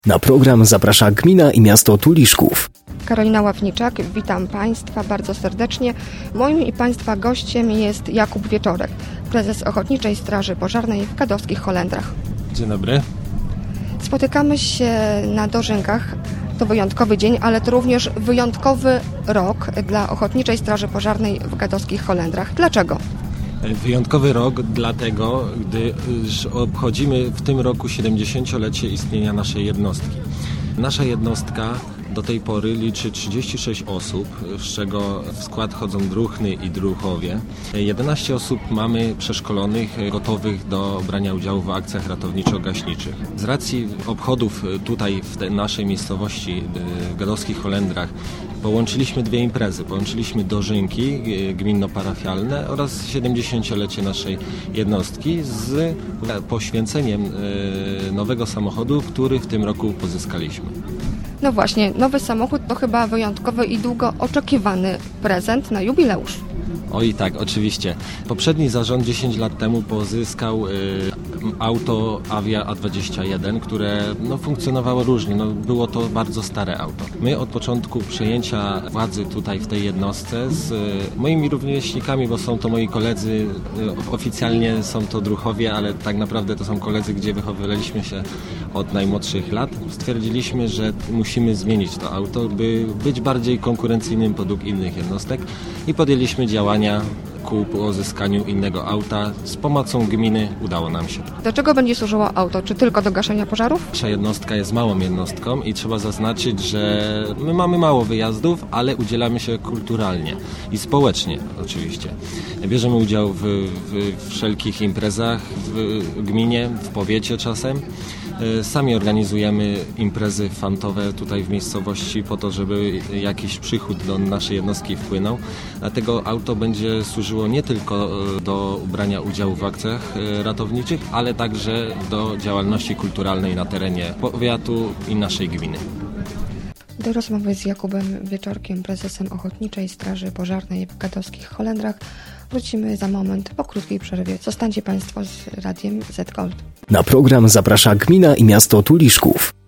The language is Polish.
Na program zaprasza gmina i miasto Tuliszków. Karolina Ławniczak, witam Państwa bardzo serdecznie. Moim i Państwa gościem jest Jakub Wieczorek, prezes Ochotniczej Straży Pożarnej w Gadowskich Holendrach. Dzień dobry. Spotykamy się na dożynkach. To wyjątkowy dzień, ale to również wyjątkowy rok dla Ochotniczej Straży Pożarnej w Gadowskich Holendrach. Dlaczego? Wyjątkowy rok dlatego, gdyż obchodzimy w tym roku 70-lecie istnienia naszej jednostki. Nasza jednostka do tej pory liczy 36 osób, z czego w skład chodzą druhny i druhowie. 11 osób mamy przeszkolonych, gotowych do brania udziału w akcjach ratowniczo-gaśniczych. Z racji obchodów tutaj w tej naszej miejscowości, w Gadowskich Holendrach, połączyliśmy dwie imprezy. Połączyliśmy dożynki gminno-parafialne oraz 70-lecie naszej jednostki z poświęceniem nowego samochodu, który w tym roku pozyskaliśmy. No właśnie, nowy samochód to chyba wyjątkowy i długo oczekiwany prezent na jubileusz. Oj tak, oczywiście. Poprzedni zarząd 10 lat temu pozyskał auto Avia A21, które funkcjonowało różnie. Było to bardzo stare auto. My od początku przejęcia władzy tutaj w tej jednostce z moimi rówieśnikami, bo są to moi koledzy, oficjalnie są to druhowie, ale tak naprawdę to są koledzy, gdzie wychowywaliśmy się od najmłodszych lat. Stwierdziliśmy, że musimy zmienić to auto, by być bardziej konkurencyjnym podług innych jednostek i podjęliśmy działania ku pozyskaniu innego auta. Z pomocą gminy udało nam się. Do czego będzie służyło auto? Czy tylko do gaszenia pożarów? Nasza jednostka jest małą jednostką i trzeba zaznaczyć, że my mamy mało wyjazdów, ale udzielamy się kulturalnie i społecznie oczywiście. Bierzemy udział w wszelkich imprezach w gminie, w powiecie czasem. Sami organizujemy imprezy fantowe tutaj w miejscowości po to, żeby jakiś przychód do naszej jednostki wpłynął. Dlatego auto będzie służyło nie tylko do brania udziału w akcjach ratowniczych, ale także do działalności kulturalnej na terenie powiatu i naszej gminy. Do rozmowy z Jakubem Wieczorkiem, prezesem Ochotniczej Straży Pożarnej w Gadowskich Holendrach wrócimy za moment po krótkiej przerwie. Zostańcie Państwo z Radiem Z Gold. Na program zaprasza gmina i miasto Tuliszków.